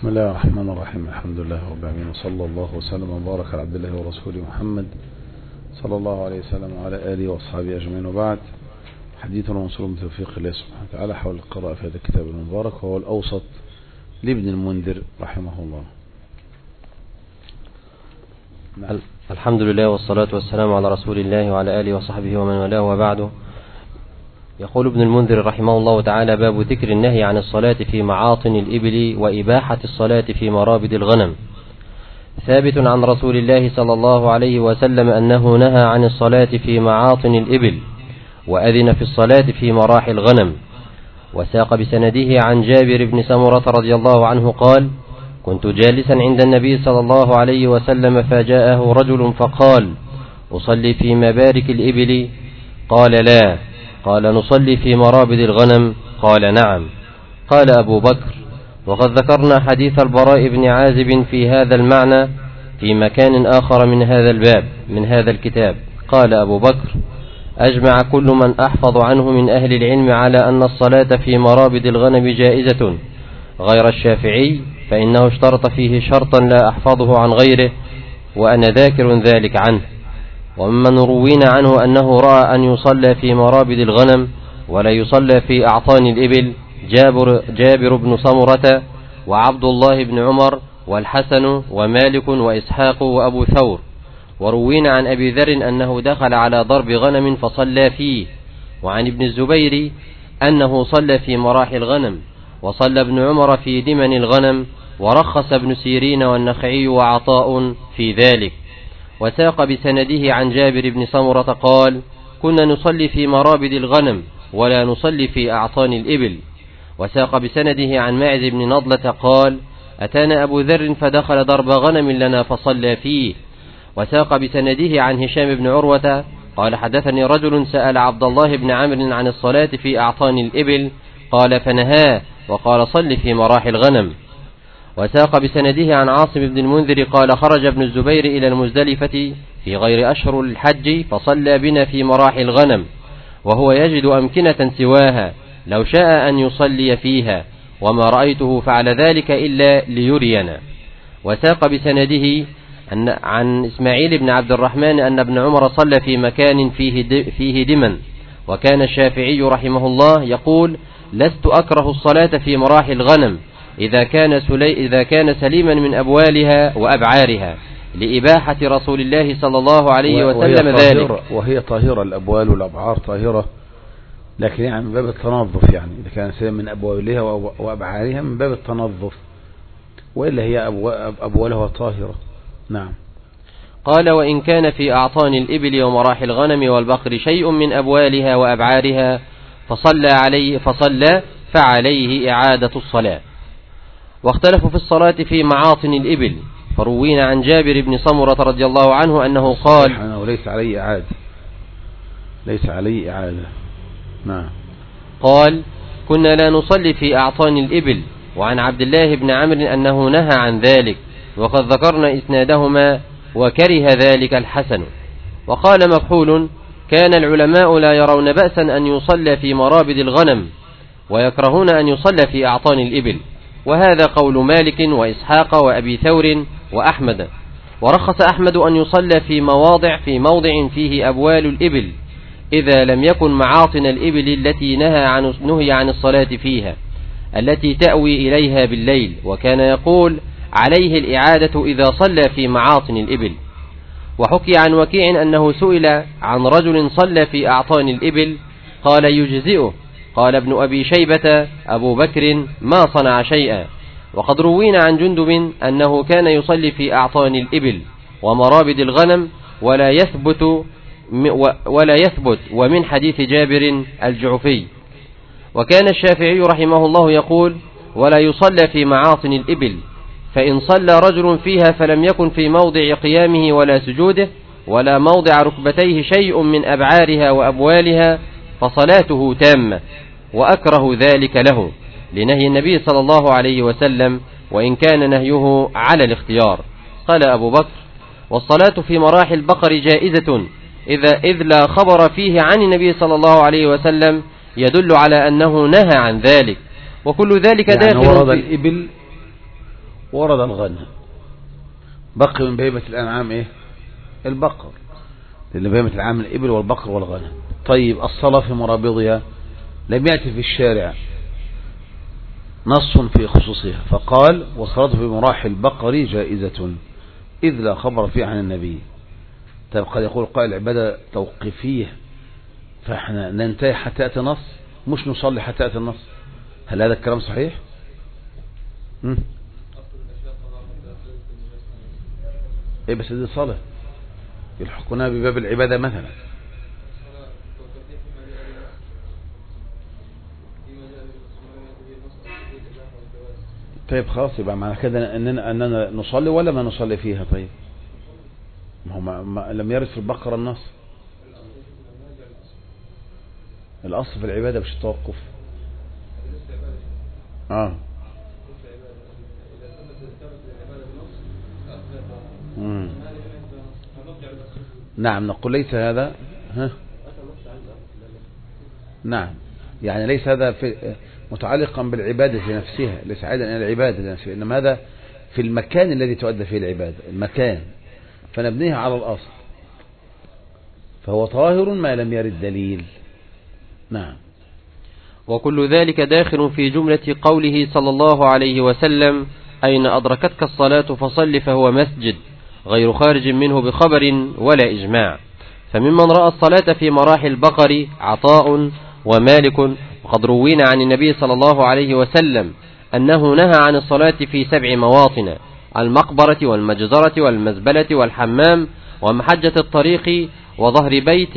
بسم الله الرحمن الرحيم. الحمد لله رب العالمين، وصلى الله وسلم وبارك على عبد الله ورسوله محمد صلى الله عليه وسلم وعلى آله وأصحابه أجمعين، وبعد. حديثنا منصور من توفيق الله سبحانه وتعالى حول القراءة في هذا الكتاب المبارك، وهو الأوسط لابن المنذر رحمه الله. نعم. الحمد لله والصلاة والسلام على رسول الله وعلى آله وصحبه ومن والاه، وبعده. يقول ابن المنذر رحمه الله تعالى: باب ذكر النهي عن الصلاة في معاطن الإبل وإباحة الصلاة في مرابد الغنم. ثابت عن رسول الله صلى الله عليه وسلم أنه نهى عن الصلاة في معاطن الإبل، وأذن في الصلاة في مراحي الغنم. وساق بسنده عن جابر بن سمرة رضي الله عنه قال: كنت جالسا عند النبي صلى الله عليه وسلم فجاءه رجل فقال: أصلي في مبارك الإبل؟ قال: لا. قال: نصلي في مرابد الغنم؟ قال: نعم. قال أبو بكر: وقد ذكرنا حديث البراء بن عازب في هذا المعنى في مكان آخر من هذا الكتاب. قال أبو بكر: أجمع كل من أحفظ عنه من أهل العلم على أن الصلاة في مرابد الغنم جائزة، غير الشافعي فإنه اشترط فيه شرطا لا أحفظه عن غيره، وأنا ذاكر ذلك عنه. وممن روينا عنه أنه رأى أن يصلى في مرابد الغنم ولا يصلى في أعطان الإبل جابر بن سمرة وعبد الله بن عمر والحسن ومالك وإسحاق وأبو ثور. وروينا عن أبي ذر أنه دخل على ضرب غنم فصلى فيه، وعن ابن الزبير أنه صلى في مراحي الغنم، وصلى ابن عمر في دمن الغنم، ورخص ابن سيرين والنخعي وعطاء في ذلك. وساق بسنده عن جابر بن سمرة قال: كنا نصلي في مرابد الغنم ولا نصلي في أعطان الإبل. وساق بسنده عن ماعز بن نضلة قال: أتانا أبو ذر فدخل ضرب غنم لنا فصلى فيه. وساق بسنده عن هشام بن عروة قال: حدثني رجل سأل عبد الله بن عمرو عن الصلاة في أعطان الإبل، قال فنهاه وقال: صل في مراحي الغنم. وساق بسنده عن عاصم بن المنذر قال: خرج ابن الزبير إلى المزدلفة في غير أشهر الحج فصلى بنا في مراحي الغنم، وهو يجد أمكنة سواها لو شاء أن يصلي فيها، وما رأيته فعل ذلك إلا ليرينا. وساق بسنده عن إسماعيل بن عبد الرحمن أن ابن عمر صلى في مكان فيه دمن، وكان الشافعي رحمه الله يقول: لست أكره الصلاة في مراحي الغنم إذا كان سليما من أبوالها وأبعارها، لإباحة رسول الله صلى الله عليه وسلم ذلك. وهي طاهرة، الأبوال والأبعار طاهرة، لكن يعني من باب التنظف، يعني إذا كان سليم من أبوالها وأبعارها من باب التنظف، وإلا هي أبوالها طاهرة. نعم. قال: وإن كان في أعطان الإبل ومراحي الغنم والبقر شيء من أبوالها وأبعارها فصلى فعليه إعادة الصلاة. واختلفوا في الصلاة في معاطن الإبل، فروينا عن جابر بن سمرة رضي الله عنه أنه قال: ليس عليه إعادة. نعم. قال: كنا لا نصلي في أعطان الإبل. وعن عبد الله بن عمرو أنه نهى عن ذلك، وقد ذكرنا إسنادهما، وكره ذلك الحسن. وقال مكحول: كان العلماء لا يرون بأسا أن يصلى في مرابد الغنم، ويكرهون أن يصلى في أعطان الإبل، وهذا قول مالك وإسحاق وأبي ثور وأحمد. ورخص أحمد أن يصلى في موضع فيه أبوال الإبل، إذا لم يكن معاطن الإبل التي نهي عن الصلاة فيها، التي تأوي إليها بالليل. وكان يقول: عليه الإعادة إذا صلى في معاطن الإبل. وحكي عن وكيع أنه سئل عن رجل صلى في أعطان الإبل قال: يجزئه. قال ابن أبي شيبة: أبو بكر ما صنع شيئا. وقد روينا عن جندب أنه كان يصلي في أعطان الإبل ومرابد الغنم ولا يثبت، ومن حديث جابر الجعفي. وكان الشافعي رحمه الله يقول: ولا يصلى في معاطن الإبل، فإن صلى رجل فيها فلم يكن في موضع قيامه ولا سجوده ولا موضع ركبتيه شيء من أبعارها وأبوالها فصلاته تامة، وأكره ذلك له لنهي النبي صلى الله عليه وسلم، وإن كان نهيه على الاختيار. قال أبو بكر: والصلاة في مراحي البقر جائزة إذ لا خبر فيه عن النبي صلى الله عليه وسلم يدل على أنه نهى عن ذلك، وكل ذلك يعني داخل ورد الإبل ورد الغنم، بقي من بهيمة الأنعام إيه؟ البقر، لأن بهيمة الأنعام الإبل والبقر والغنم. طيب الصلاة في مرابضها لم يأتي في الشارع نص في خصوصها، فقال والصلاة في مراحل البقر جائزة إذ لا خبر فيه عن النبي. طيب قد يقول قائل العبادة توقيفية، فاحنا ننتهي حتى يأتي نص، مش نصلي حتى يأتي النص. هل هذا الكلام صحيح؟ ايه بس دي صلاة يلحقونها بباب العبادة مثلا. طيب خلاص يبقى معنى كده اننا نصلي ولا ما نصلي فيها؟ طيب ما هو ما لم يرد في البقرة النص. الاصل في العبادة مش التوقف. نعم نقول ليس هذا نعم يعني ليس هذا في متعلقا بالعبادة نفسها، ليس عائدا إلى العبادة نفسها، إنما هذا في المكان الذي تؤدى فيه العبادة، المكان، فنبنيها على الأصل، فهو طاهر ما لم يرد دليل. نعم. وكل ذلك داخل في جملة قوله صلى الله عليه وسلم أين أدركتك الصلاة فصل فهو مسجد، غير خارج منه بخبر ولا إجماع. فممن رأى الصلاة في مراحل البقر عطاء ومالك، وقد روينا عن النبي صلى الله عليه وسلم أنه نهى عن الصلاة في 7 مواطن: المقبرة والمجزرة والمزبلة والحمام ومحجة الطريق وظهر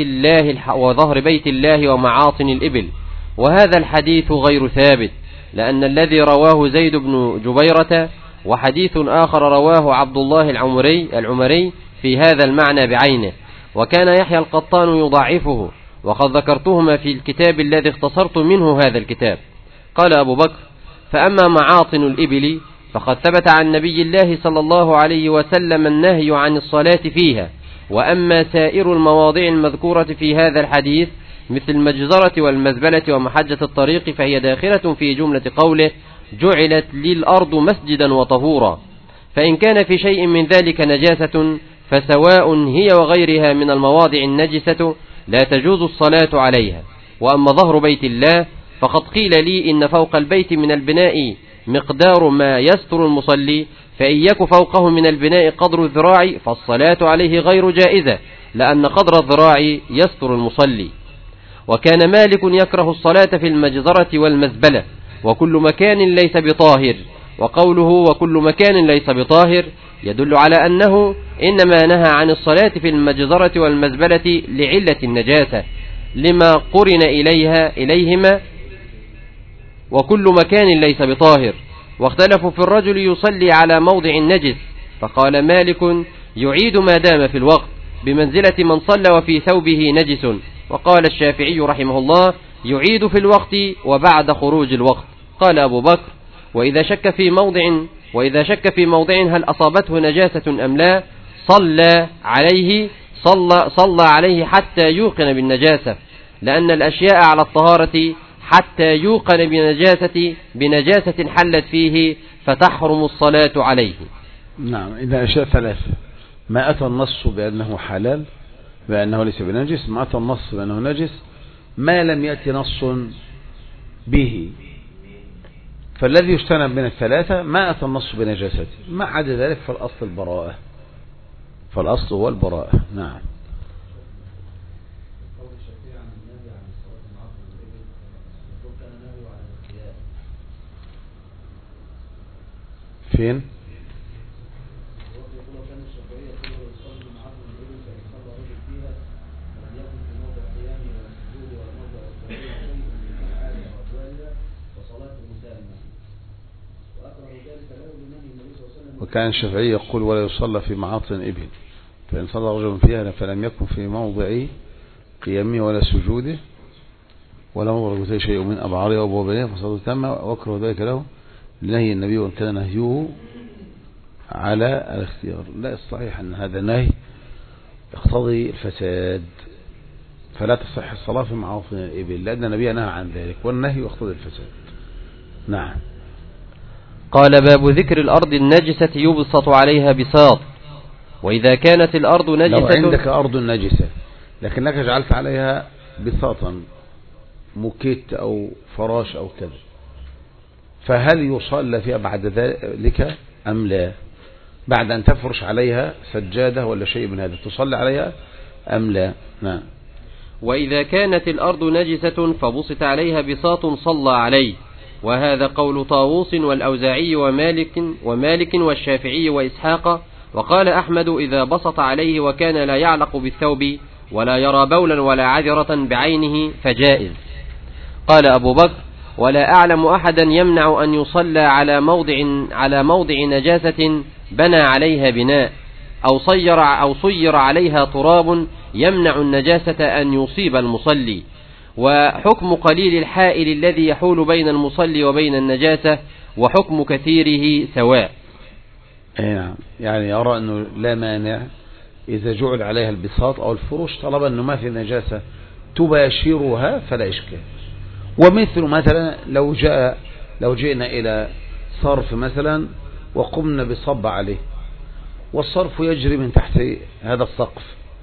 بيت الله ومعاطن الإبل. وهذا الحديث غير ثابت، لأن الذي رواه زيد بن جبيرة وحديث آخر رواه عبد الله العمري في هذا المعنى بعينه، وكان يحيى القطان يضعفه، وقد ذكرتهما في الكتاب الذي اختصرت منه هذا الكتاب. قال أبو بكر: فأما معاطن الإبل فقد ثبت عن نبي الله صلى الله عليه وسلم النهي عن الصلاة فيها، وأما سائر المواضع المذكورة في هذا الحديث مثل المجزرة والمزبلة ومحجة الطريق فهي داخلة في جملة قوله: جعلت للأرض مسجدا وطهورا. فإن كان في شيء من ذلك نجاسة فسواء هي وغيرها من المواضع النجسة لا تجوز الصلاة عليها. وأما ظهر بيت الله فقد قيل لي إن فوق البيت من البناء مقدار ما يستر المصلي، فإن يك فوقه من البناء قدر الذراع فالصلاة عليه غير جائزة، لأن قدر الذراع يستر المصلي. وكان مالك يكره الصلاة في المجزرة والمزبلة وكل مكان ليس بطاهر، وقوله وكل مكان ليس بطاهر يدل على أنه إنما نهى عن الصلاة في المجزرة والمزبلة لعلة النجاسة لما قرن إليهما وكل مكان ليس بطاهر. واختلفوا في الرجل يصلي على موضع نجس، فقال مالك: يعيد ما دام في الوقت بمنزلة من صلى وفي ثوبه نجس. وقال الشافعي رحمه الله: يعيد في الوقت وبعد خروج الوقت. قال أبو بكر: وإذا شك في موضع هل أصابته نجاسة أم لا صلى عليه حتى يوقن بالنجاسة، لأن الأشياء على الطهارة حتى يوقن بنجاسة حلت فيه فتحرم الصلاة عليه. نعم. إذا أشياء 3: ما أتى النص بأنه حلال بأنه ليس بنجس، ما أتى النص بأنه نجس، ما لم يأتي نص به. فالذي يجتنب من 3 ما أتى النص بنجاسته، ما عدا ذلك فالأصل البراءة، فالأصل هو البراءة. نعم. فين؟ وكان الشافعي يقول: ولا يصلى في معاطن إبل، فإن صلى رجل فيها فلم يكن في موضع قيامه ولا سجوده ولا موضع شيء من أبعاره وأبوابها فصلاته تامة، وأكره ذلك له لنهي النبي وإن كان نهيه على الاختيار. لا، الصحيح أن هذا النهي يقتضي الفساد، فلا تصح الصلاة في معاطن الإبل، لأن النبي نهى عن ذلك، والنهي يقتضي الفساد. نعم. قال باب ذكر الأرض النجسة يبسط عليها بساط. وإذا كانت الأرض نجسة، لو عندك أرض نجسة لكنك جعلت عليها بساطا مكيت أو فراش أو كذا، فهل يصلى فيها بعد ذلك أم لا؟ بعد أن تفرش عليها سجادة ولا شيء من هذا تصلي عليها أم لا؟ نعم. وإذا كانت الأرض نجسة فبسط عليها بساط صلى عليه، وهذا قول طاووس والأوزاعي ومالك والشافعي وإسحاق. وقال أحمد إذا بسط عليه وكان لا يعلق بالثوب ولا يرى بولا ولا عذرة بعينه فجائز. قال أبو بكر ولا أعلم أحدا يمنع أن يصلى على موضع نجاسة بنى عليها بناء أو صير عليها تراب يمنع النجاسة أن يصيب المصلي. وحكم قليل الحائل الذي يحول بين المصلي وبين النجاسة وحكم كثيره سواء. نعم، يعني يرى أنه لا مانع إذا جعل عليها البساط أو الفروش طالما أنه ما في نجاسة تباشرها فلا إشكال. ومثل مثلا لو جئنا إلى صرف مثلا وقمنا بصب عليه والصرف يجري من تحت هذا السقف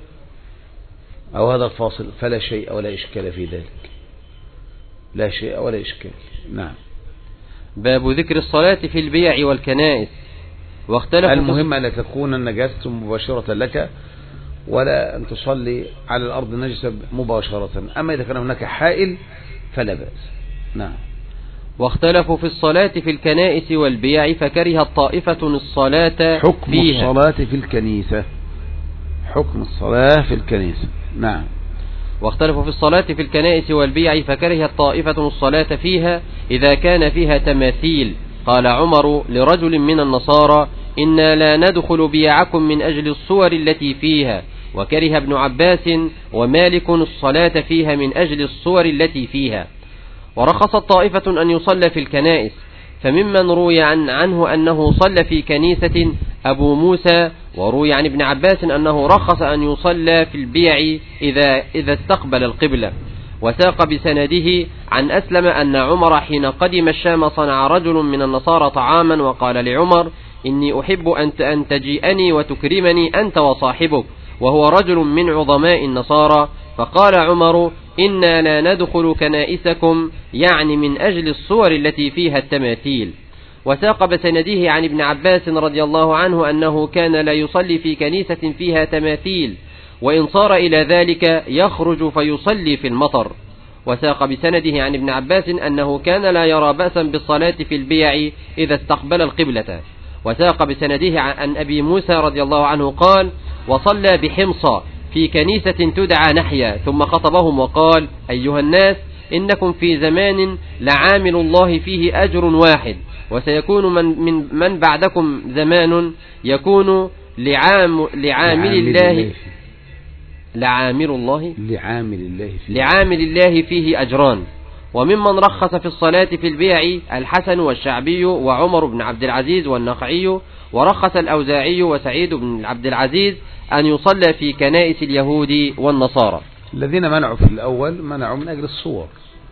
أو هذا الفاصل فلا شيء ولا إشكال في ذلك، لا شيء ولا إشكال. نعم. باب ذكر الصلاة في البيع والكنائس. واختلف المهم أن تكون النجاسة مباشرة لك ولا أن تصلي على الأرض نجسة مباشرة، أما إذا كان هناك حائل فلا بأس. نعم. واختلفوا في الصلاة في الكنائس والبيع فكره طائفة الصلاة حكم فيها. الصلاة في الكنيسة، حكم الصلاة في الكنيسة. نعم. واختلفوا في الصلاة في الكنائس والبيع فكره طائفة الصلاة فيها إذا كان فيها تماثيل. قال عمر لرجل من النصارى إنا لا ندخل بيعكم من أجل الصور التي فيها. وكره ابن عباس ومالك الصلاة فيها من أجل الصور التي فيها. ورخصت طائفة أن يصلى في الكنائس، فممن روي عنه أنه صلى في كنيسة أبو موسى، وروي عن ابن عباس أنه رخص أن يصلى في البيع إذا استقبل القبلة. وساق بسنده عن أسلم أن عمر حين قدم الشام صنع رجل من النصارى طعاما وقال لعمر إني أحب أن تجيئني وتكرمني أنت وصاحبك، وهو رجل من عظماء النصارى. فقال عمر إنا لا ندخل كنائسكم، يعني من أجل الصور التي فيها التماثيل. وساق بسنده عن ابن عباس رضي الله عنه أنه كان لا يصلي في كنيسة فيها تماثيل، وإن صار إلى ذلك يخرج فيصلي في المطر. وساق بسنده عن ابن عباس أنه كان لا يرى بأسا بالصلاة في البيع إذا استقبل القبلة. وساق بسنده عن أبي موسى رضي الله عنه قال وصلى بحمص في كنيسة تدعى نحيا ثم خطبهم وقال أيها الناس إنكم في زمان لعامل الله فيه أجر واحد، وسيكون من بعدكم زمان يكون لعامل الله فيه أجران. وممن رخص في الصلاة في البيع الحسن والشعبي وعمر بن عبد العزيز والنخعي. ورخص الأوزاعي وسعيد بن عبد العزيز أن يصلى في كنائس اليهود والنصارى. الذين منعوا في الأول منعوا من أجل الصور،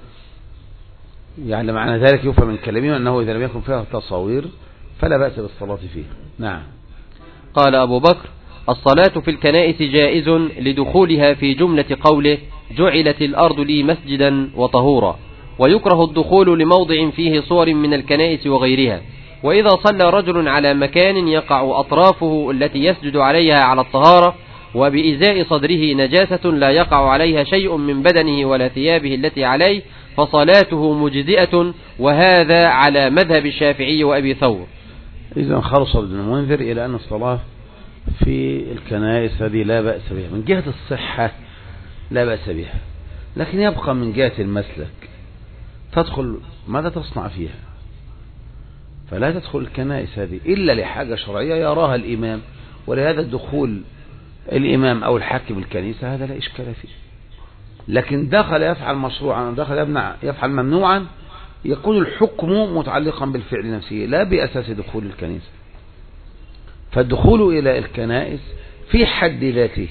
يعني معنى ذلك يفهم من كلامهم أنه إذا لم يكن فيها تصاوير فلا بأس بالصلاة فيها. نعم. قال أبو بكر الصلاة في الكنائس جائز لدخولها في جملة قوله جعلت الأرض لي مسجدا وطهورا. ويكره الدخول لموضع فيه صور من الكنائس وغيرها. وإذا صلى رجل على مكان يقع أطرافه التي يسجد عليها على الطهارة وبإزاء صدره نجاسة لا يقع عليها شيء من بدنه ولا ثيابه التي عليه فصلاته مجزئة، وهذا على مذهب الشافعي وأبي ثور. إذا خلص ابن المنذر إلى أن الصلاة في الكنائس هذه لا بأس بها من جهة الصحة، لا بأس بها، لكن يبقى من جهة المسلك تدخل ماذا تصنع فيها؟ فلا تدخل الكنائس هذه إلا لحاجة شرعية يراها الإمام، ولهذا الدخول الإمام أو الحاكم الكنيسة هذا لا إشكال فيه. لكن دخل يفعل مشروعا ودخل يفعل ممنوعا يكون الحكم متعلقا بالفعل نفسه لا بأساس دخول الكنيسة. فالدخول إلى الكنائس في حد ذاته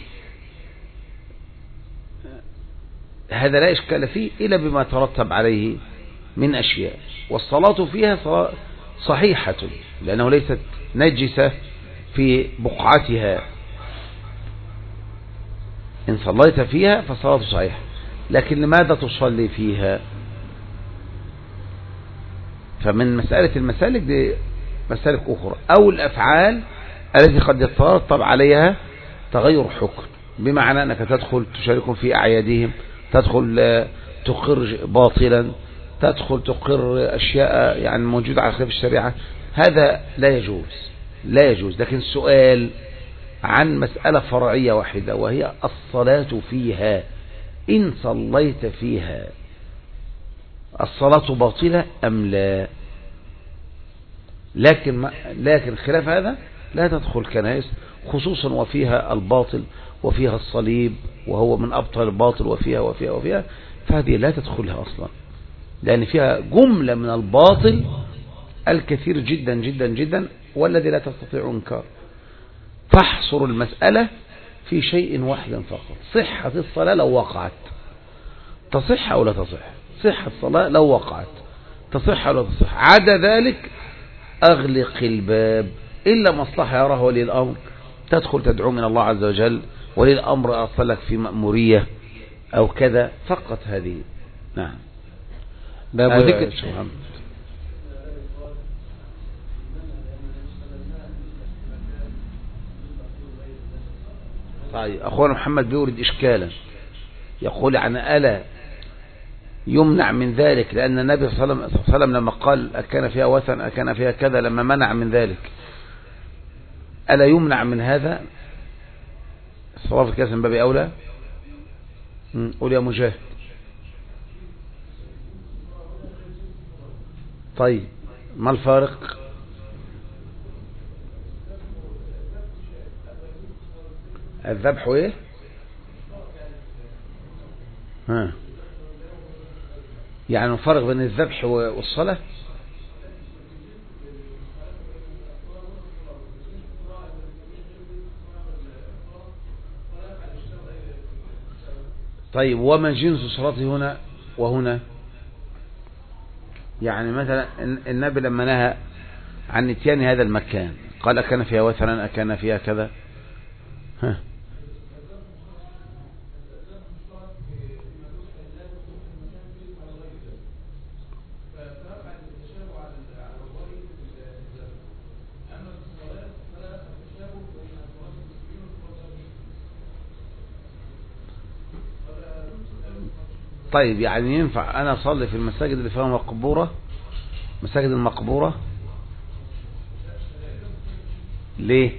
هذا لا إشكال فيه إلا بما ترتب عليه من أشياء، والصلاة فيها صحيحة لأنه ليست نجسة في بقعتها، إن صليت فيها فالصلاة صحيحة. لكن لماذا تصلي فيها؟ فمن مسألة المسالك دي مسالك أخرى، أو الأفعال التي قد يترتب عليها تغير حكم، بمعنى أنك تدخل تشاركهم في أعيادهم، تدخل تقر باطلا، تدخل تقر أشياء يعني موجودة على خلاف الشريعة، هذا لا يجوز، لا يجوز. لكن السؤال عن مسألة فرعية واحدة وهي الصلاة فيها، إن صليت فيها الصلاة باطلة أم لا؟ لكن خلاف هذا لا تدخل كنائس، خصوصا وفيها الباطل وفيها الصليب وهو من أبطل الباطل وفيها، فهذه لا تدخلها أصلا، لأن فيها جملة من الباطل الكثير جدا جدا جدا والذي لا تستطيع إنكار. فاحصر المسألة في شيء واحد فقط، صحة الصلاة لو وقعت تصح أو لا تصح، صحة الصلاة لو وقعت تصح أو لا تصح، عدا ذلك أغلق الباب إلا مصلحة يراها ولي الأمر، تدخل تدعو من الله عز وجل، ولي الأمر أرسلك في مأمورية أو كذا فقط هذه. نعم. باب ذكر. طيب أخونا محمد بيورد إشكالا، يقول يعني ألا يمنع من ذلك لأن النبي صلى الله عليه وسلم لما قال أكان فيها وثن أكان فيها كذا، لما منع من ذلك ألا يمنع من هذا الصلاة في الكاس من باب أولى؟ قول يا مجاهد. طيب ما الفارق؟ الذبح ايه؟ يعني الفرق بين الذبح والصلاة؟ طيب وما جنس صلاته هنا وهنا؟ يعني مثلا النبي لما نهى عن اتيان هذا المكان قال أكان فيها وثنا أكان فيها كذا، طيب يعني ينفع أنا أصلي في المساجد اللي فيها مقبورة، مساجد المقبورة؟ ليه؟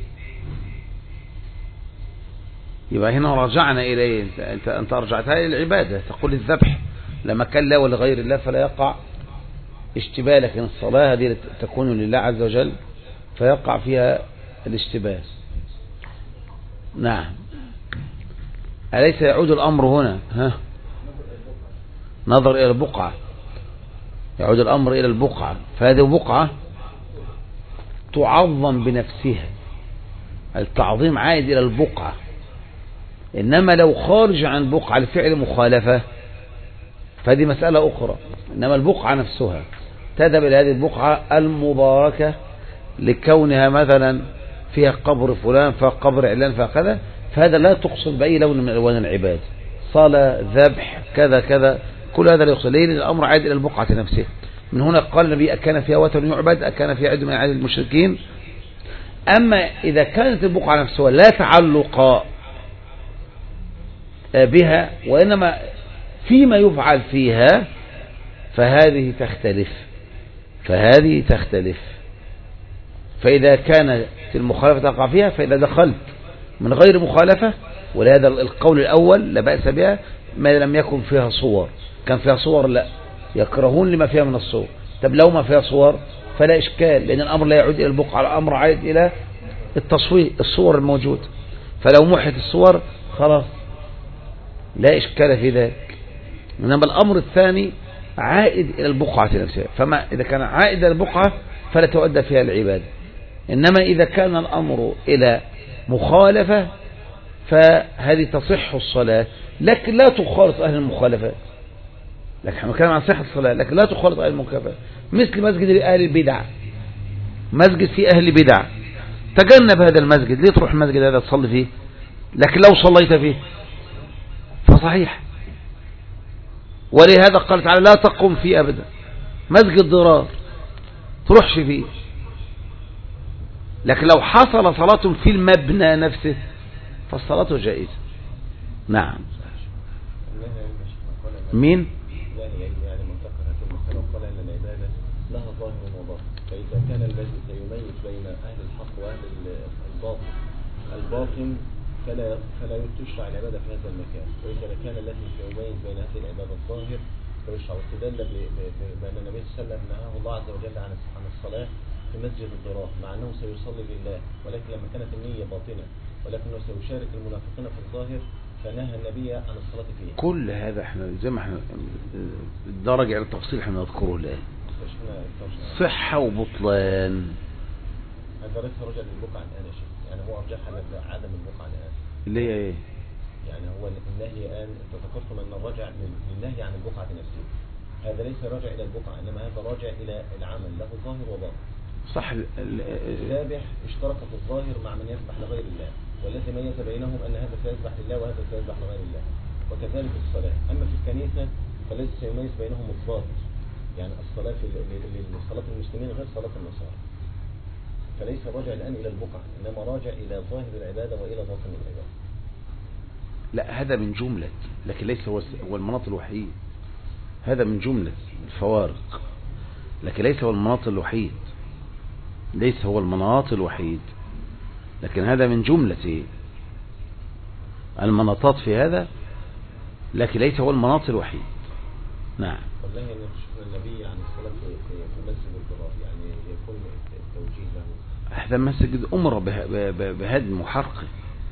يبقى هنا رجعنا إليه، أنت رجعتها إلى العبادة، تقول الذبح لما كان لا ولغير الله فلا يقع اشتباه، لكن الصلاة هذه تكون لله عز وجل فيقع فيها الاشتباه. نعم. أليس يعود الأمر هنا نظر إلى البقعة، يعود الأمر إلى البقعة، فهذه بقعة تعظم بنفسها، التعظيم عائد إلى البقعة. إنما لو خارج عن بقعة لفعل مخالفة فهذه مسألة أخرى، إنما البقعة نفسها تذهب إلى هذه البقعة المباركة لكونها مثلا فيها قبر فلان فقبر علان فكذا، فهذا لا تقصد بأي لون من ألوان العباد، صلاة ذبح كذا كذا، كل هذا لا يقصد، لأن الأمر عائد إلى البقعة نفسها. من هنا قال النبي أكان فيها وثن يعبد أكان فيها عد من عدد المشركين. أما إذا كانت البقعة نفسها لا تعلق بها وإنما فيما يفعل فيها فهذه تختلف. فإذا كانت المخالفة تقع فيها، فإذا دخلت من غير مخالفة، ولهذا القول الأول لا بأس بها ما لم يكن فيها صور، كان فيها صور لا يكرهون لما فيها من الصور. طب لو ما فيها صور فلا إشكال، لأن الأمر لا يعود إلى البقعة، الأمر عائد إلى التصوير الصور الموجود، فلو محت الصور خلاص لا إشكال في ذلك. إنما الأمر الثاني عائد إلى البقعة نفسها، فما إذا كان عائد إلى البقعة فلا تؤدى فيها العبادة. إنما إذا كان الأمر إلى مخالفة فهذه تصح الصلاة، لكن لا تخالط أهل المخالفات. لكن احنا بنتكلم عن صحة الصلاة، لكن لا تخالط أهل المخالفات، مثل مسجد أهل البدع مسجد فيه أهل بدع، تجنب هذا المسجد. ليه تروح المسجد هذا تصلي فيه؟ لكن لو صليت فيه فصحيح. ولهذا قال تعالى لا تقم فيه أبدا، مسجد ضرار تروحش فيه. لكن لو حصل صلاة في المبنى نفسه فالصلاة جائزة. نعم. مين؟ يعني منتقل هذه المسألة وقال أن العبادة لها ظاهر وباطن، فإذا كان الذي سيميز بين أهل الحق وأهل الباطن فلا تشرع العبادة في هذا المكان، وإذا كان الذي سيميز بين هذه العبادة الظاهر فيشرع. واستدل بأن النبي صلى الله عليه وسلم نهاه الله عز وجل عن الصلاة في مسجد الضرار، مع أنه سيصلي لله، ولكن لما كانت النية باطنة ولكنه سيشارك المنافقين في الظاهر فنهى النبي عن الصلاة فيه. كل هذا احنا زي ما احنا الدرجة على التفصيل احنا نذكره الآن. صحة وبطلان. هذا ليس رجع للبقعة الآن يا شيخ، يعني هو أرجح عدم البقعة الآن. اللي هي ايه؟ يعني هو النهي الآن ذكرتم أن الرجع للنهي عن البقعة نفسها، هذا ليس راجع إلى البقعة، إنما هذا راجع إلى العمل له ظاهر وباطن. صح. الذابح اشترك في الظاهر مع من يذبح لغير الله، والذي ميز بينهم أن هذا سيذبح لله وهذا سيذبح لغير الله، وكذلك الصلاة. أما في الكنيسة فليس سيميز بينهم الظاهر، يعني الصلاة صلاة المسلمين غير صلاة النصارى، فليس راجع الآن إلى البقعة، إنما راجع إلى ظاهر العبادة وإلى باطن العبادة. لا، هذا من جملة، لكن ليس هو المناط الوحيد. هذا من جملة الفوارق، لكن ليس هو المناط الوحيد. ليس هو المناط الوحيد، لكن هذا من جملة المناطات في هذا، لكن ليس هو المناط الوحيد. نعم. والله النبي عن الصلاة في مسجد الضرار يعني يكون التوجيه له. هذا مسجد أمر بهدم وحرقه،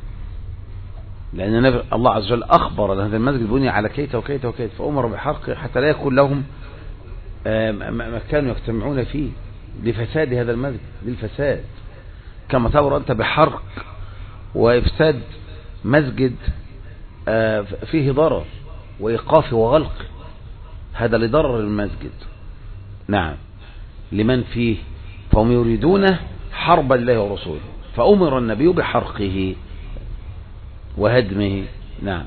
لأن الله عز وجل أخبر أن هذا المسجد بني على كيت وكيت وكيت، فأمر بحرقه حتى لا يكون لهم مكان يجتمعون فيه لفساد هذا المسجد، للفساد. كما تأمر أنت بحرق وإفساد مسجد فيه ضرر وإيقاف وغلق، هذا لضرر المسجد. نعم. لمن فيه فهم يريدون حرب الله ورسوله، فأمر النبي بحرقه وهدمه. نعم.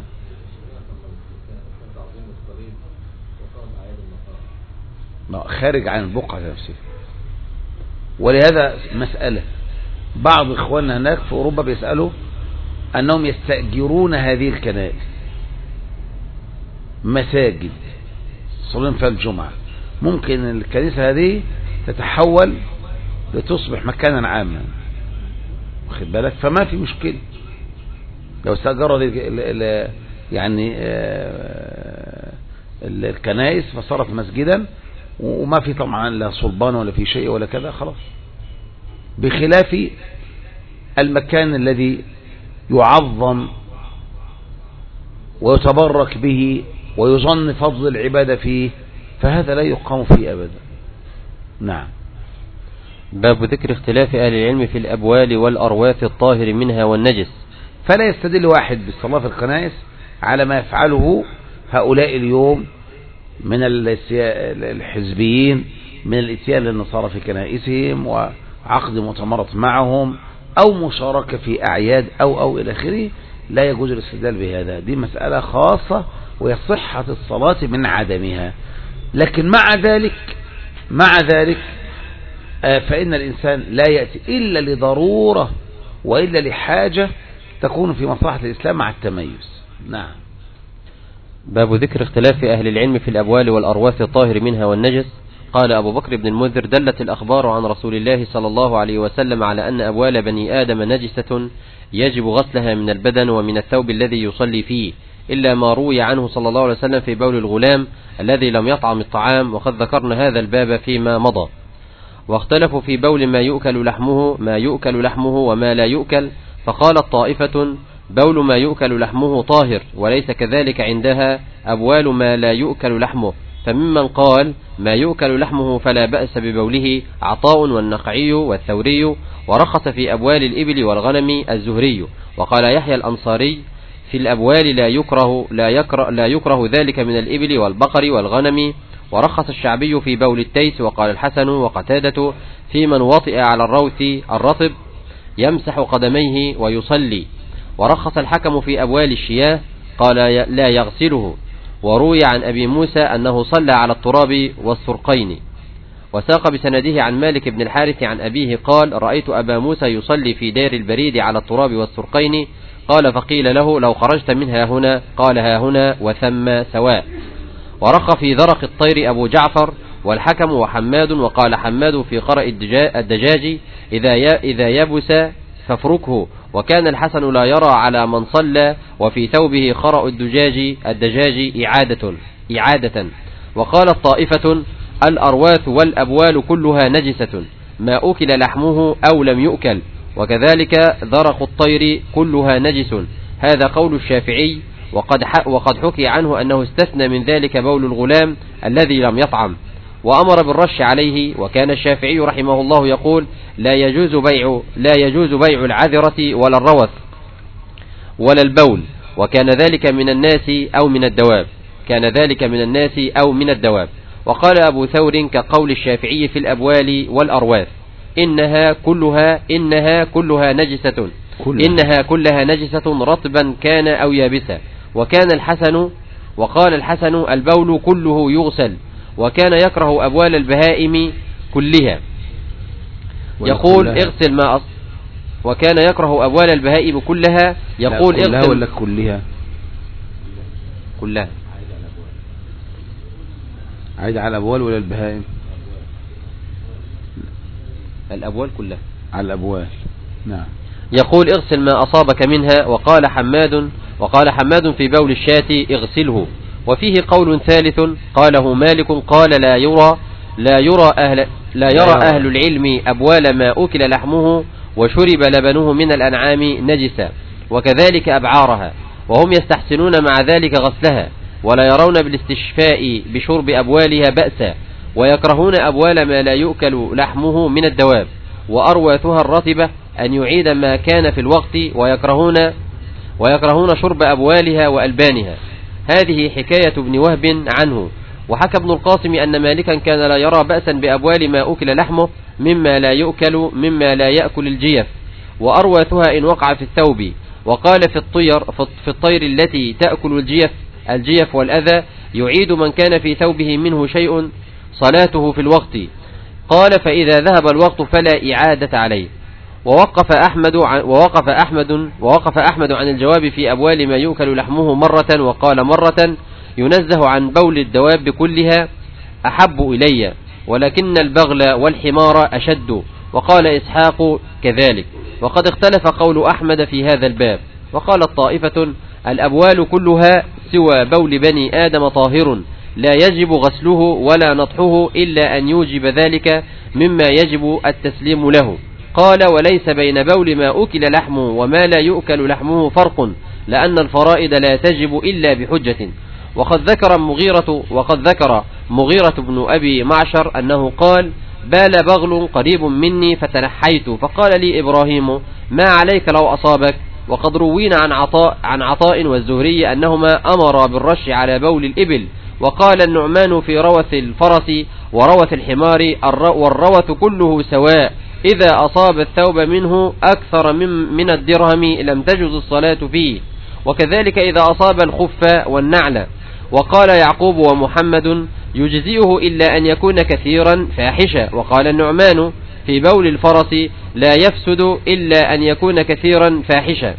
خارج عن البقعة نفسها. ولهذا مسألة بعض إخواننا هناك في أوروبا بيسألوا أنهم يستأجرون هذه الكنائس مساجد صلين في الجمعة. ممكن الكنيسة هذه تتحول لتصبح مكانا عاما، واخد بالك؟ فما في مشكلة لو استأجروا يعني الكنائس فصارت مسجدا، وما في طبعا لا صلبان ولا في شيء ولا كذا، خلاص. بخلاف المكان الذي يعظم ويتبرك به ويظن فضل العبادة فيه، فهذا لا يقام فيه أبدا. نعم. باب ذكر اختلاف أهل العلم في الأبوال والأرواث الطاهر منها والنجس. فلا يستدل واحد بالصلاة في الكنائس على ما يفعله هؤلاء اليوم من الحزبيين من الاتيان للنصارى في كنائسهم وعقد مؤتمرات معهم أو مشاركة في أعياد أو إلى آخره. لا يجوز الاستدلال بهذا، دي مسألة خاصة وهي صحة الصلاة من عدمها. لكن مع ذلك فإن الإنسان لا يأتي إلا لضرورة وإلا لحاجة تكون في مصلحة الإسلام مع التميز. نعم. باب ذكر اختلاف أهل العلم في الأبوال والأرواث الطاهر منها والنجس. قال أبو بكر بن المنذر: دلت الأخبار عن رسول الله صلى الله عليه وسلم على أن أبوال بني آدم نجسة يجب غسلها من البدن ومن الثوب الذي يصلي فيه، إلا ما روي عنه صلى الله عليه وسلم في بول الغلام الذي لم يطعم الطعام، وقد ذكرنا هذا الباب فيما مضى. واختلفوا في بول ما يؤكل لحمه وما لا يؤكل، فقالت طائفة: بول ما يؤكل لحمه طاهر، وليس كذلك عندها أبوال ما لا يؤكل لحمه. فممن قال ما يؤكل لحمه فلا بأس ببوله عطاء والنخعي والثوري، ورخص في أبوال الإبل والغنم الزهري. وقال يحيى الأنصاري: في الأبوال لا يكره ذلك من الإبل والبقر والغنم ورخص الشعبي في بول التيس. وقال الحسن وقتادة في من وطئ على الروث الرطب يمسح قدميه ويصلي. ورخص الحكم في أبوال الشياه قال لا يغسله. وروي عن أبي موسى أنه صلى على التراب والسرقين. وساق بسنده عن مالك بن الحارث عن أبيه قال رأيت أبا موسى يصلي في دار البريد على التراب والسرقين. قال فقيل له لو خرجت منها هنا قال ها هنا وثم سواء. ورخ في ذرق الطير أبو جعفر والحكم وحماد. وقال حماد في قرأ الدجاج إذا يبس فافركه. وكان الحسن لا يرى على من صلى وفي ثوبه خرأ الدجاج إعادة. وقالت طائفة الأرواث والأبوال كلها نجسة ما أكل لحمه أو لم يؤكل، وكذلك ذرق الطير كلها نجس. هذا قول الشافعي. وقد حكي عنه أنه استثنى من ذلك بول الغلام الذي لم يطعم وأمر بالرش عليه. وكان الشافعي رحمه الله يقول لا يجوز بيع العذرة ولا الروث ولا البول. وكان ذلك من الناس أو من الدواب. وقال أبو ثور كقول الشافعي في الأبوال والأرواث إنها كلها نجسة رطبا كان أو يابسا. وقال الحسن البول كله يغسل. وكان يكره أبوال البهائم كلها يقول اغسل ما وكان يكره أبوال البهائم كلها يقول اغسل ولا كلها عايد على الأبوال ولا البهائم؟ الأبوال كلها على الأبوال. نعم. يقول اغسل ما أصابك منها. وقال حماد في بول الشاة اغسله. وفيه قول ثالث قاله مالك قال لا يرى أهل العلم أبوال ما أكل لحمه وشرب لبنه من الأنعام نجسا وكذلك أبعارها، وهم يستحسنون مع ذلك غسلها ولا يرون بالاستشفاء بشرب أبوالها بأسا، ويكرهون أبوال ما لا يؤكل لحمه من الدواب وأرواثها الرطبة أن يعيد ما كان في الوقت، ويكرهون شرب أبوالها وألبانها. هذه حكاية ابن وهب عنه. وحكى ابن القاسم أن مالكا كان لا يرى بأسا بأبوال ما أكل لحمه مما لا يأكل الجيف وأرواثها إن وقع في الثوب. وقال في الطير التي تأكل الجيف والأذى يعيد من كان في ثوبه منه شيء صلاته في الوقت. قال فإذا ذهب الوقت فلا إعادة عليه. ووقف أحمد عن الجواب في أبوال ما يؤكل لحمه مرة، وقال مرة ينزه عن بول الدواب كلها أحب إلي، ولكن البغل والحمار أشد. وقال إسحاق كذلك. وقد اختلف قول أحمد في هذا الباب. وقالت طائفة الأبوال كلها سوى بول بني آدم طاهر لا يجب غسله ولا نطحه إلا أن يوجب ذلك مما يجب التسليم له. قال وليس بين بول ما أكل لحمه وما لا يؤكل لحمه فرق، لأن الفرائض لا تجب إلا بحجة. وقد ذكر مغيرة بن أبي معشر أنه قال بال بغل قريب مني فتنحيت فقال لي إبراهيم ما عليك لو أصابك. وقد روينا عن عطاء والزهري أنهما أمر بالرش على بول الإبل. وقال النعمان في روث الفرس وروث الحمار والروث كله سواء، إذا أصاب الثوب منه أكثر من الدرهم لم تجز الصلاة فيه، وكذلك إذا أصاب الخف والنعل. وقال يعقوب ومحمد يجزئه إلا أن يكون كثيرا فاحشا. وقال النعمان في بول الفرس لا يفسد إلا أن يكون كثيرا فاحشا.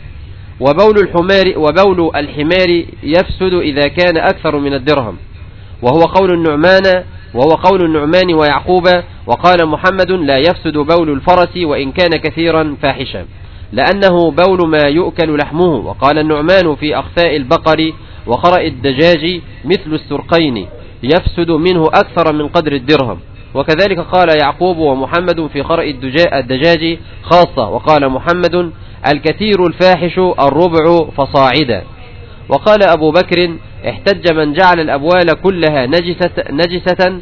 وبول الحمار يفسد إذا كان أكثر من الدرهم، وهو قول النعمان ويعقوب. وقال محمد لا يفسد بول الفرس وإن كان كثيرا فاحشا، لأنه بول ما يؤكل لحمه. وقال النعمان في أخفاء البقر وخرأ الدجاج مثل السرقين يفسد منه أكثر من قدر الدرهم. وكذلك قال يعقوب ومحمد في خرأ الدجاج خاصة. وقال محمد الكثير الفاحش الربع فصاعدا. وقال أبو بكر احتج من جعل الأبوال كلها نجسة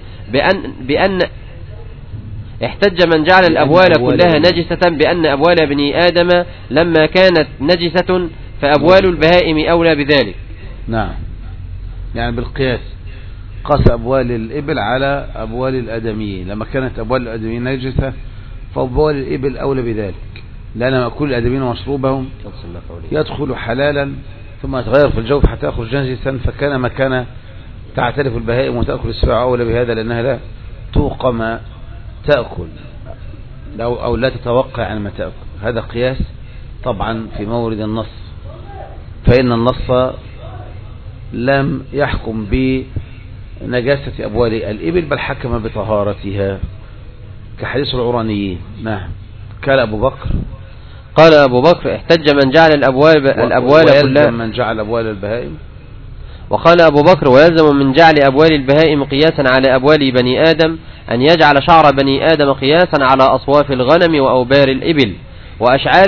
بأن أبوال بني آدم لما كانت نجسة فأبوال البهائم أولى بذلك. نعم، يعني بالقياس قاس أبوال الإبل على أبوال الآدميين. لما كانت أبوال الآدميين نجسة فأبوال الإبل أولى بذلك، لأن مأكول الآدميين ومشروبهم يدخل حلالا ثم يتغير في الجوف حتى يخرج نجسا، فكان ما كان تعترف البهائم وتأكل السباع أولى بهذا، لأنها لا توقى ما تأكل أو لا تتوقع عن ما تأكل. هذا قياس طبعا في مورد النص، فإن النص لم يحكم بنجاسة أبوال الإبل بل حكم بطهارتها كحديث العرانيين. نعم. قال أبو بكر احتج من جعل الأبوال كلها من جعل أبوال البهائم. وقال أبو بكر ويلزم من جعل أبوال البهائم قياسا على أبوال بني آدم أن يجعل شعر بني آدم قياسا على أصواف الغنم وأوبار الإبل وأشعار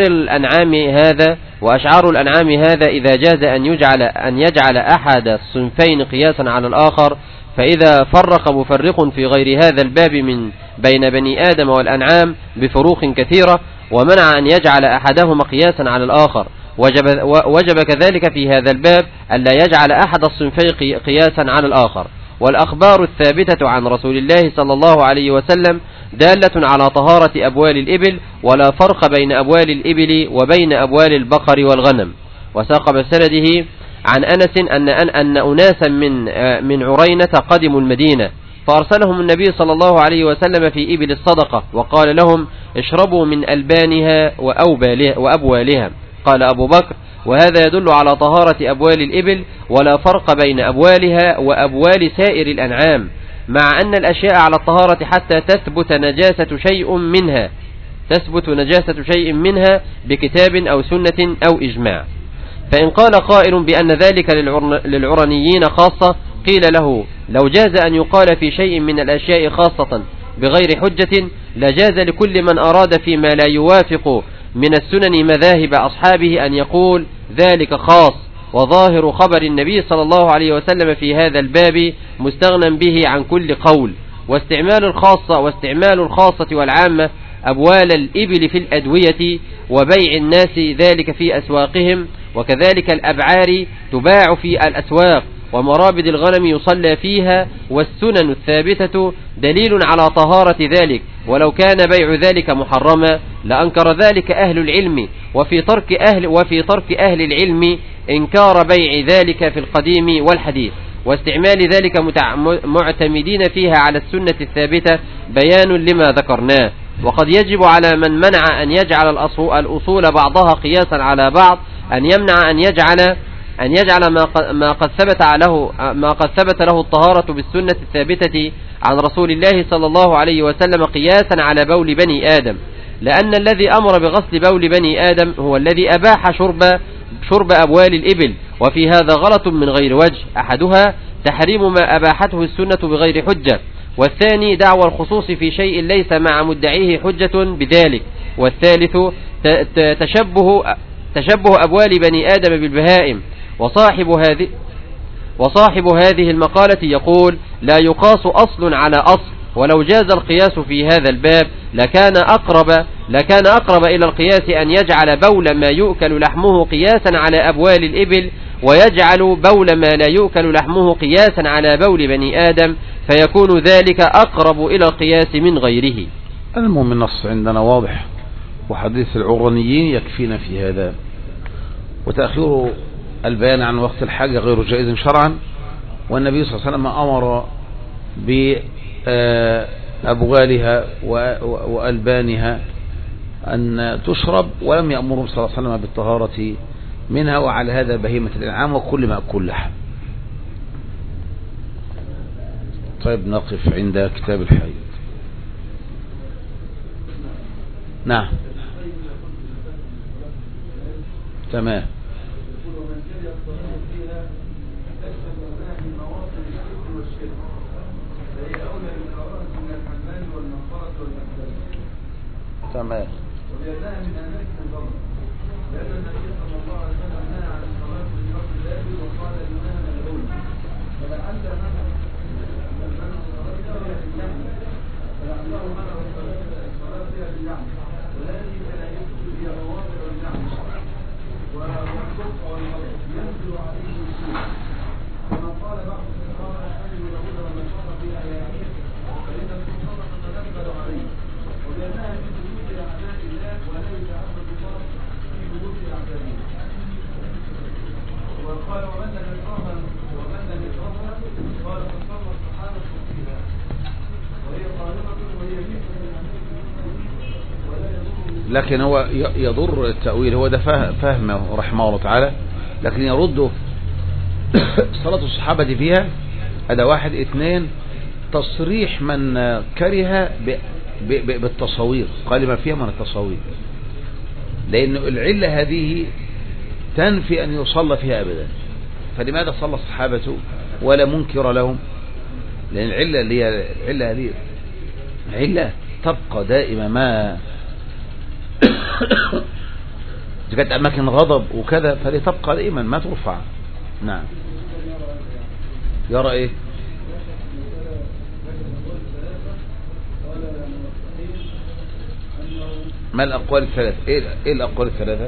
الأنعام هذا إذا جاز أن يجعل أحد الصنفين قياسا على الآخر، فإذا فرق مفرق في غير هذا الباب بين بني آدم والأنعام بفروق كثيرة ومنع أن يجعل أحدهما قياسا على الآخر، وجب كذلك في هذا الباب ألا يجعل أحد الصنفين قياسا على الآخر. والأخبار الثابتة عن رسول الله صلى الله عليه وسلم دالة على طهارة أبوال الإبل، ولا فرق بين أبوال الإبل وبين أبوال البقر والغنم. وساق بسنده عن أنس أن أناسا من عرينة قدموا المدينة فأرسلهم النبي صلى الله عليه وسلم في إبل الصدقة وقال لهم اشربوا من ألبانها وأبوالها. قال أبو بكر وهذا يدل على طهارة أبوال الإبل ولا فرق بين أبوالها وأبوال سائر الأنعام، مع أن الأشياء على الطهارة حتى تثبت نجاسة شيء منها بكتاب أو سنة أو إجماع. فإن قال قائل بأن ذلك للعرنيين خاصة قيل له لو جاز أن يقال في شيء من الأشياء خاصة بغير حجة لجاز لكل من أراد فيما لا يوافق من السنن مذاهب أصحابه أن يقول ذلك خاص. وظاهر خبر النبي صلى الله عليه وسلم في هذا الباب مستغنى به عن كل قول. واستعمال الخاصة والعامة أبوال الإبل في الأدوية وبيع الناس ذلك في أسواقهم، وكذلك الأبعار تباع في الأسواق ومرابد الغنم يصلى فيها، والسنن الثابتة دليل على طهارة ذلك، ولو كان بيع ذلك محرما لأنكر ذلك أهل العلم، وفي ترك أهل العلم إنكار بيع ذلك في القديم والحديث، واستعمال ذلك معتمدين فيها على السنة الثابتة بيان لما ذكرناه. وقد يجب على من منع أن يجعل الأصول بعضها قياسا على بعض أن يمنع أن يجعل ما قد ثبت له الطهارة بالسنة الثابتة عن رسول الله صلى الله عليه وسلم قياسا على بول بني آدم، لأن الذي أمر بغسل بول بني آدم هو الذي أباح شرب أبوال الإبل، وفي هذا غلط من غير وجه: أحدها تحريم ما أباحته السنة بغير حجة، والثاني دعوى الخصوص في شيء ليس مع مدعيه حجة بذلك، والثالث تشبه أبوال بني آدم بالبهائم. وصاحب هذه المقالة يقول لا يقاس أصل على أصل، ولو جاز القياس في هذا الباب لكان أقرب إلى القياس أن يجعل بول ما يؤكل لحمه قياسا على أبوال الإبل، ويجعل بول ما لا يؤكل لحمه قياسا على بول بني آدم، فيكون ذلك أقرب إلى القياس من غيره. المهم النص عندنا واضح، وحديث العرانيين يكفينا في هذا. وتأخير البيان عن وقت الحاجة غير جائز شرعا، والنبي صلى الله عليه وسلم أمر بأبوالها وألبانها أن تشرب، ولم يأمرهم صلى الله عليه وسلم بالطهارة منها، وعلى هذا بهيمة الأنعام وكل مأكول لحم. طيب نقف عند كتاب الحيض. نعم تمام. تمام. وينزل عليه الشيء، ومن قال بعض الصحابة أن يقول لكن هو يضر التأويل، هو ده فهمه رحمه الله تعالى، لكن يرد صلاة الصحابة فيها. هذا 1. 2 تصريح من كره بالتصوير، قال ما فيها من التصوير، لأن العلة هذه تنفي أن يصلى فيها أبدا. فلماذا صلى الصحابة ولا منكر لهم؟ لأن العلة اللي هي العلة هذه علة تبقى دائما، ما إذا كانت أماكن غضب وكذا فلي تبقى دائما ما ترفع. نعم. يرى إيه؟ ما الأقوال الثلاثة؟ إيه الأقوال الثلاثة؟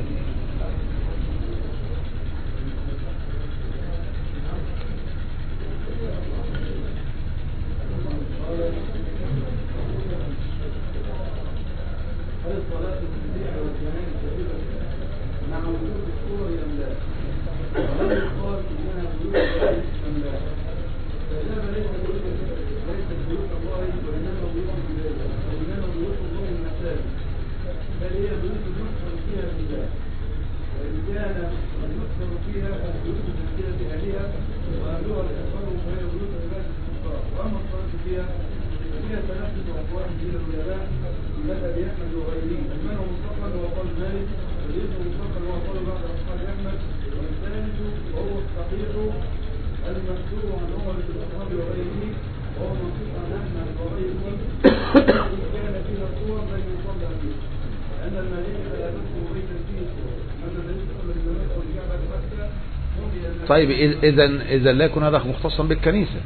طيب إذا لا يكون هذا مختصا بالكنيسة،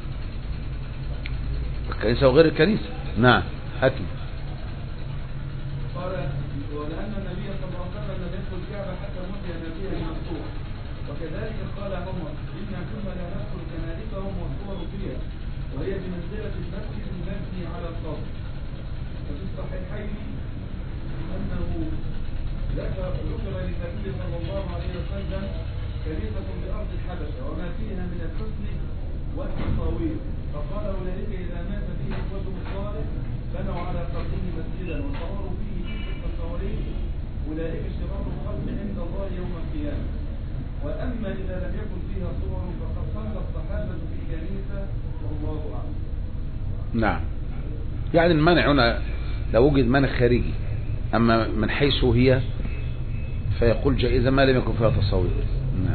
الكنيسة وغير الكنيسة. نعم. أكيد. قال ولأن النبي صلى الله عليه وسلم لم يدخل الكعبة حتى نهي نبيا مفتوح، وكذلك قال عمر إن كنا لا ندخل كنائسهم والصور فيها وهي بمنزلة المسجد المبني على القبر. وفي الصحيحين أنه ذكر للنبي صلى الله عليه وسلم كنيسة بأرض الحبشة وما فيها من الحسن والتصاوير، فقال أولئك إذا مات فيه الرجل الصالح بنوا على قبره مسجدا وصوروا فيه تلك التصاوير، أولئك شرار الخلق عند الله يوم القيامة. وأما إذا لم يكن فيها صور فقد صلى الصحابة في الكنيسة والله أعلم. نعم. يعني المنع هنا لو وجد منع خارجي، أما من حيث هي فيقول جائزة ما لم يكن فيها تصوير. نعم.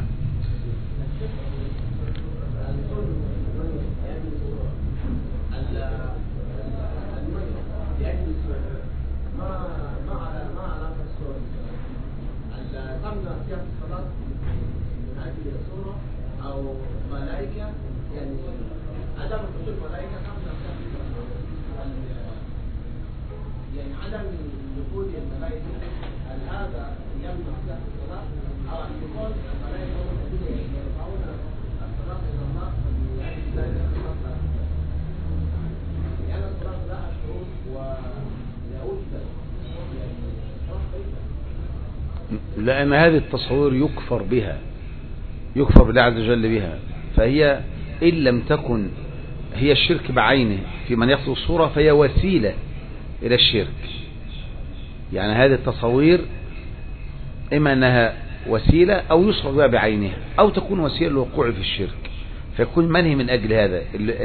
لأن هذه التصوير يكفر بها، يكفر بالله عز وجل بها، فهي إن لم تكن هي الشرك بعينه في من يقصد الصورة فهي وسيلة إلى الشرك. يعني هذه التصوير إما أنها وسيلة أو يشرك بها بعينها، أو تكون وسيلة للوقوع في الشرك، فيكون منهي من أجل هذا.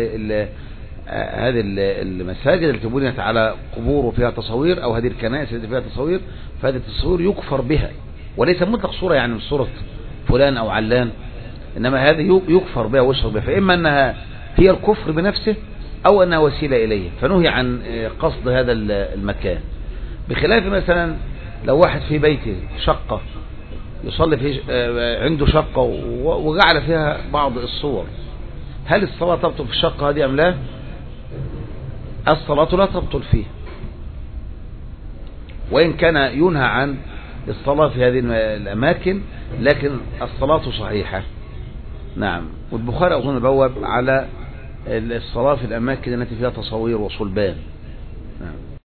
هذه المساجد التي بنيت على قبور وفيها تصوير، أو هذه الكنائس التي فيها تصوير، فهذه التصوير يكفر بها، وليس مطلق صورة يعني من صورة فلان أو علان، إنما هذه يكفر بها ويشرك بها، فإما أنها هي الكفر بنفسه أو أنها وسيلة إليه، فنهي عن قصد هذا المكان. بخلاف مثلا لو واحد في بيته شقة يصلي في عنده شقة وجعل فيها بعض الصور، هل الصلاة تبطل في الشقة هذه أم لا؟ الصلاة لا تبطل فيه، وإن كان ينهى عن الصلاة في هذه الأماكن لكن الصلاة صحيحة. نعم. والبخاري أظن بواب على الصلاة في الأماكن التي فيها تصوير وصلبان.